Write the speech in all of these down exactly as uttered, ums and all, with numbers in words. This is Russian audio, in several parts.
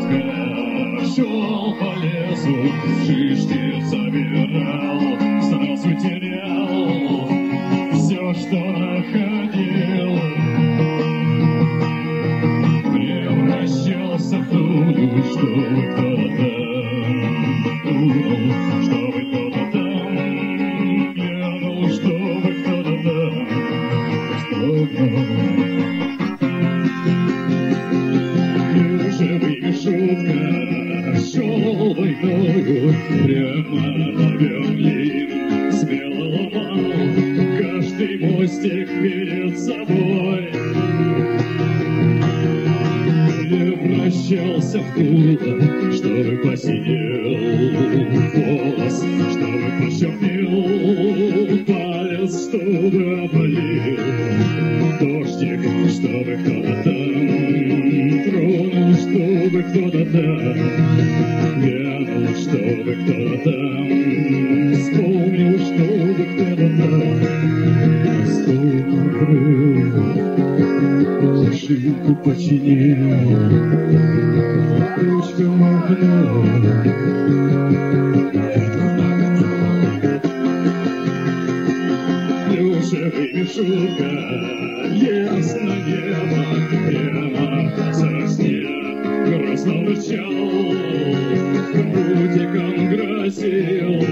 шутка, шел по лесу, шишки собирал, сразу терял все, что находил. Превращался в ту, чтобы кто-то думал, чтобы кто-то там глянул, чтобы кто-то там вздрогнул. Шутка, шел войною прямо на Берлин, смело ломал каждый мостик перед собой. Превращался в дуло, чтобы посидел волос, чтобы пошумел палец, чтобы опалил дождик, чтобы кто-то там тронул, чтобы кто-то там глянул, чтобы кто-то там вспомнил, чтобы кто-то там стол накрыл, ошибку починил, ручка махнула. Плюшевый шутка, ясно небо, прямо со снег, грозно рычал, прутиком грозил.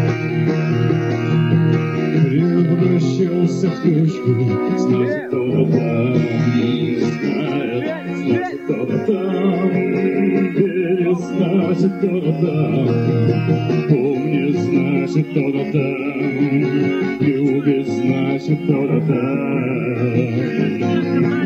Превращался в точку, знает кто-то там, знает, знает кто-то там, верит, значит кто-то там, помнит, значит кто-то там, любит, значит кто-то там.